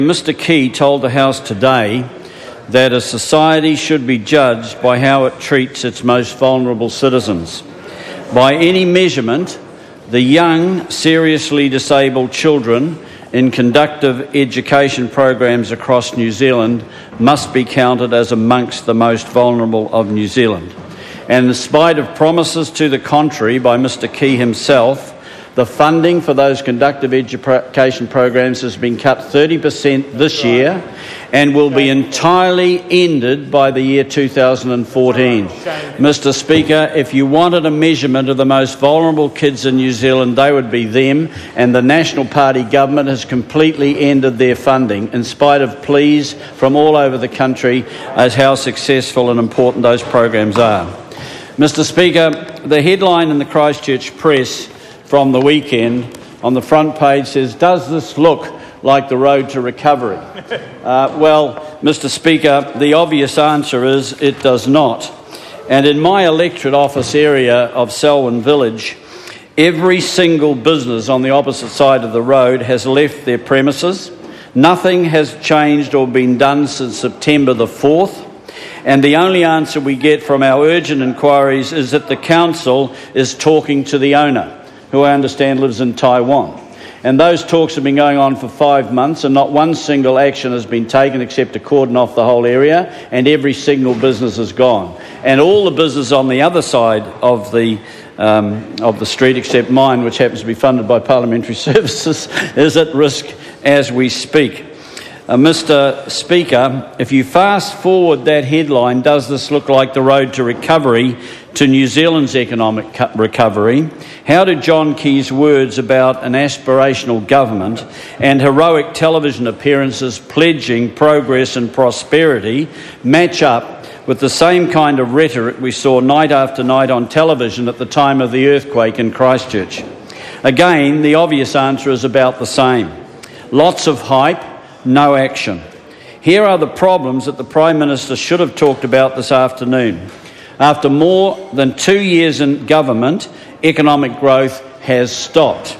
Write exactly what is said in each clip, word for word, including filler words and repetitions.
Mr Key told the House today that a society should be judged by how it treats its most vulnerable citizens. By any measurement, the young, seriously disabled children in conductive education programs across New Zealand must be counted as amongst the most vulnerable of New Zealand. And in spite of promises to the contrary by Mr Key himself, the funding for those conductive education programs has been cut thirty percent this year and will be entirely ended by the year two thousand fourteen. Mr Speaker, if you wanted a measurement of the most vulnerable kids in New Zealand, they would be them, and the National Party government has completely ended their funding, in spite of pleas from all over the country as how successful and important those programs are. Mr Speaker, the headline in the Christchurch Press from the weekend on the front page says, "Does this look like the road to recovery?" Uh, well, Mr Speaker, the obvious answer is it does not. And in my electorate office area of Selwyn Village, every single business on the opposite side of the road has left their premises. Nothing has changed or been done since September the fourth. And the only answer we get from our urgent inquiries is that the council is talking to the owner, who I understand lives in Taiwan. And those talks have been going on for five months and not one single action has been taken except to cordon off the whole area, and every single business is gone. And all the business on the other side of the um, of the street, except mine, which happens to be funded by Parliamentary Services, is at risk as we speak. Uh, Mr Speaker, if you fast forward that headline, "Does this look like the road to recovery?" to New Zealand's economic recovery, how do John Key's words about an aspirational government and heroic television appearances pledging progress and prosperity match up with the same kind of rhetoric we saw night after night on television at the time of the earthquake in Christchurch? Again, the obvious answer is about the same. Lots of hype, no action. Here are the problems that the Prime Minister should have talked about this afternoon. After more than two years in government, economic growth has stopped.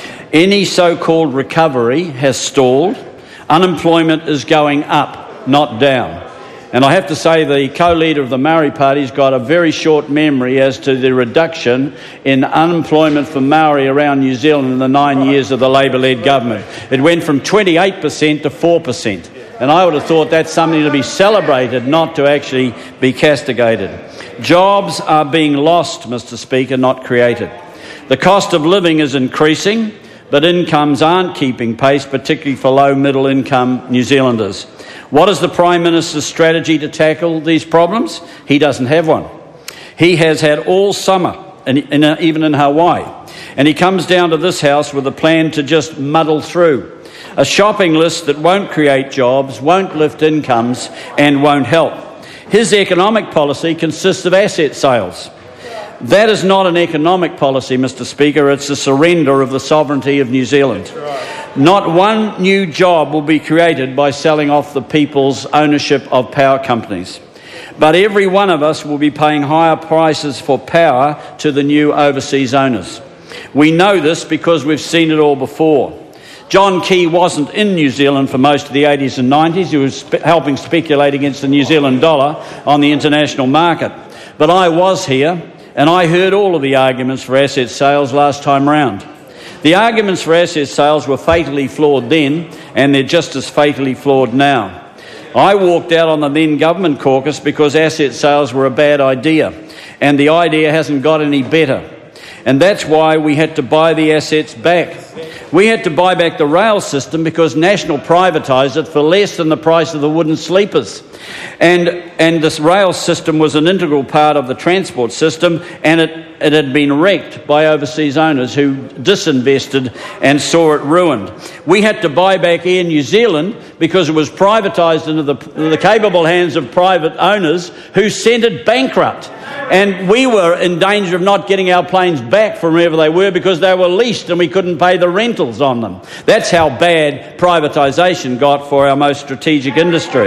Any so-called recovery has stalled. Unemployment is going up, not down. And I have to say the co-leader of the Maori Party's got a very short memory as to the reduction in unemployment for Maori around New Zealand in the nine years of the Labour-led government. It went from twenty-eight percent to four percent. And I would have thought that's something to be celebrated, not to actually be castigated. Jobs are being lost, Mr Speaker, not created. The cost of living is increasing, but incomes aren't keeping pace, particularly for low middle income New Zealanders. What is the Prime Minister's strategy to tackle these problems? He doesn't have one. He has had all summer, in, in a, even in Hawaii, and he comes down to this House with a plan to just muddle through. A shopping list that won't create jobs, won't lift incomes, and won't help. His economic policy consists of asset sales. That is not an economic policy, Mr Speaker. It's a surrender of the sovereignty of New Zealand. Not one new job will be created by selling off the people's ownership of power companies. But every one of us will be paying higher prices for power to the new overseas owners. We know this because we've seen it all before. John Key wasn't in New Zealand for most of the eighties and nineties. He was spe- helping speculate against the New Zealand dollar on the international market. But I was here, and I heard all of the arguments for asset sales last time round. The arguments for asset sales were fatally flawed then, and they're just as fatally flawed now. I walked out on the then government caucus because asset sales were a bad idea, and the idea hasn't got any better. And that's why we had to buy the assets back. We had to buy back the rail system because National privatised it for less than the price of the wooden sleepers. And and this rail system was an integral part of the transport system, and it, it had been wrecked by overseas owners who disinvested and saw it ruined. We had to buy back Air New Zealand because it was privatised into the, the capable hands of private owners who sent it bankrupt. And we were in danger of not getting our planes back from wherever they were because they were leased and we couldn't pay the rentals on them. That's how bad privatisation got for our most strategic industry.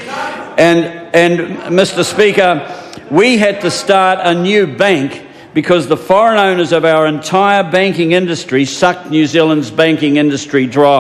And, and Mr Speaker, we had to start a new bank because the foreign owners of our entire banking industry sucked New Zealand's banking industry dry.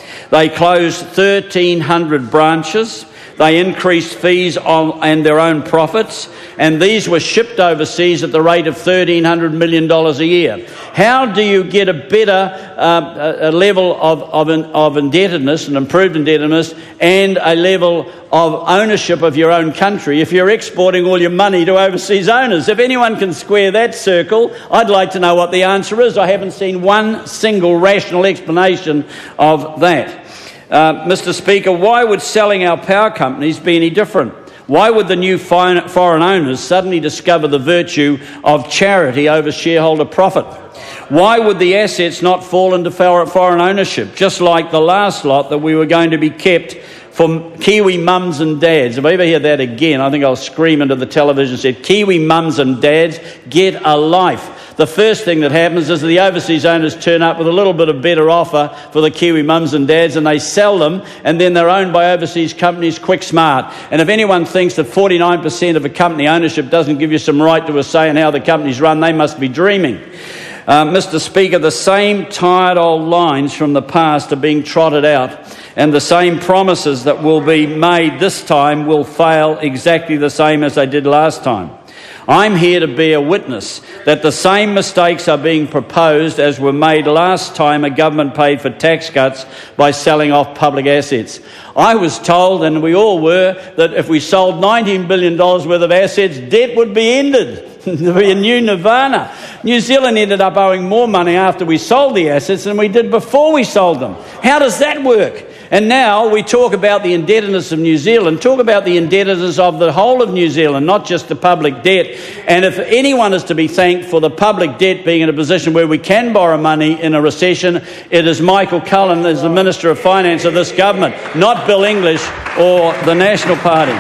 They closed thirteen hundred branches. They increased fees on, and their own profits, and these were shipped overseas at the rate of thirteen hundred million dollars a year. How do you get a better uh, a level of, of, of indebtedness, an improved indebtedness, and a level of ownership of your own country if you're exporting all your money to overseas owners? If anyone can square that circle, I'd like to know what the answer is. I haven't seen one single rational explanation of that. Uh, Mister Speaker, why would selling our power companies be any different? Why would the new foreign owners suddenly discover the virtue of charity over shareholder profit? Why would the assets not fall into foreign ownership, just like the last lot that we were going to be kept for Kiwi mums and dads? If I ever hear that again, I think I'll scream into the television and say, Kiwi mums and dads, get a life. The first thing that happens is the overseas owners turn up with a little bit of better offer for the Kiwi mums and dads, and they sell them, and then they're owned by overseas companies quick smart. And if anyone thinks that forty-nine percent of a company ownership doesn't give you some right to a say in how the company's run, they must be dreaming. Uh, Mister Speaker, the same tired old lines from the past are being trotted out, and the same promises that will be made this time will fail exactly the same as they did last time. I'm here to bear witness that the same mistakes are being proposed as were made last time a government paid for tax cuts by selling off public assets. I was told, and we all were, that if we sold nineteen billion dollars worth of assets, debt would be ended. There'd be a new nirvana. New Zealand ended up owing more money after we sold the assets than we did before we sold them. How does that work? And now we talk about the indebtedness of New Zealand, talk about the indebtedness of the whole of New Zealand, not just the public debt. And if anyone is to be thanked for the public debt being in a position where we can borrow money in a recession, it is Michael Cullen as the Minister of Finance of this government, not Bill English or the National Party.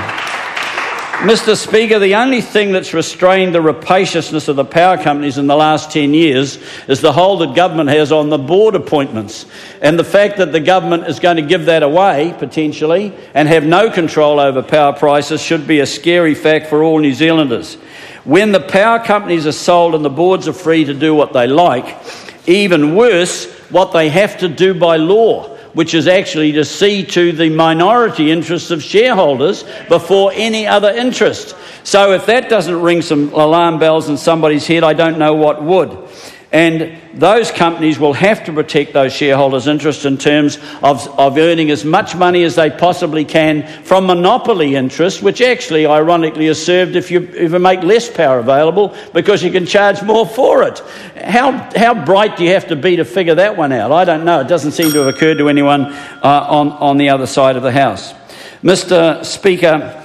Mister Speaker, the only thing that's restrained the rapaciousness of the power companies in the last ten years is the hold that government has on the board appointments. And the fact that the government is going to give that away, potentially, and have no control over power prices should be a scary fact for all New Zealanders. When the power companies are sold and the boards are free to do what they like, even worse, what they have to do by law, which is actually to see to the minority interests of shareholders before any other interest. So if that doesn't ring some alarm bells in somebody's head, I don't know what would. And those companies will have to protect those shareholders' interests in terms of, of earning as much money as they possibly can from monopoly interests, which actually, ironically, is served if you, if you make less power available because you can charge more for it. How, how bright do you have to be to figure that one out? I don't know. It doesn't seem to have occurred to anyone uh, on, on the other side of the House. Mister Speaker,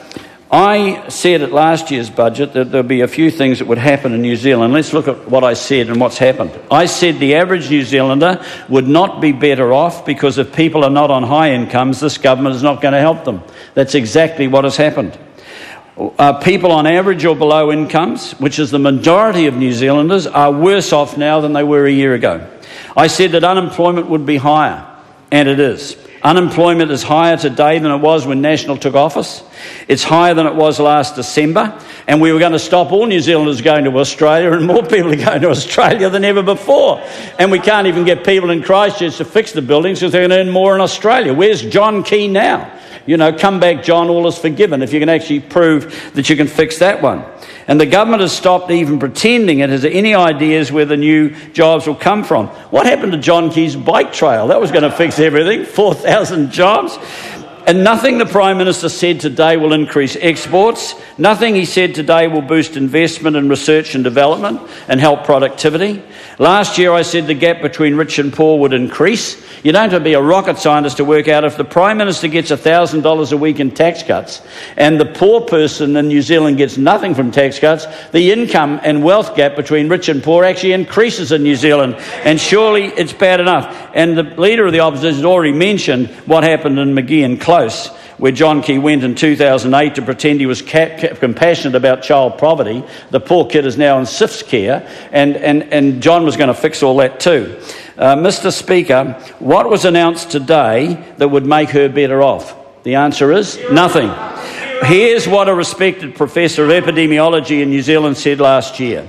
I said at last year's budget that there'll be a few things that would happen in New Zealand. Let's look at what I said and what's happened. I said the average New Zealander would not be better off because if people are not on high incomes, this government is not going to help them. That's exactly what has happened. Uh, people on average or below incomes, which is the majority of New Zealanders, are worse off now than they were a year ago. I said that unemployment would be higher, and it is. Unemployment is higher today than it was when National took office. It's higher than it was last December, and we were going to stop all New Zealanders going to Australia, and more people are going to Australia than ever before. And we can't even get people in Christchurch to fix the buildings because they're going to earn more in Australia. Where's John Key now? You know, come back, John, all is forgiven, if you can actually prove that you can fix that one. And the government has stopped even pretending it has any ideas where the new jobs will come from. What happened to John Key's bike trail? That was going to fix everything, four thousand jobs. And nothing the Prime Minister said today will increase exports. Nothing he said today will boost investment in research and development and help productivity. Last year I said the gap between rich and poor would increase. You don't have to be a rocket scientist to work out if the Prime Minister gets one thousand dollars a week in tax cuts and the poor person in New Zealand gets nothing from tax cuts, the income and wealth gap between rich and poor actually increases in New Zealand. And surely it's bad enough. And the Leader of the Opposition has already mentioned what happened in Magee and Close, where John Key went in two thousand eight to pretend he was ca- ca- compassionate about child poverty. The poor kid is now in S I F's care, and, and, and John was going to fix all that too. Uh, Mister Speaker, what was announced today that would make her better off? The answer is nothing. Here's what a respected professor of epidemiology in New Zealand said last year.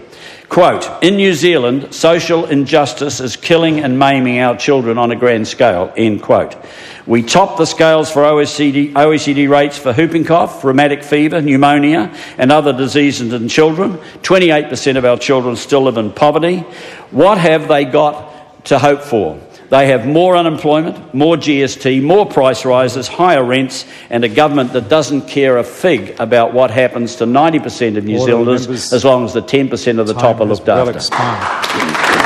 Quote, in New Zealand, social injustice is killing and maiming our children on a grand scale, end quote. We top the scales for O E C D, O E C D rates for whooping cough, rheumatic fever, pneumonia and other diseases in children. twenty-eight percent of our children still live in poverty. What have they got to hope for? They have more unemployment, more G S T, more price rises, higher rents, and a government that doesn't care a fig about what happens to ninety percent of New Zealanders as long as the ten percent of the top are looked after.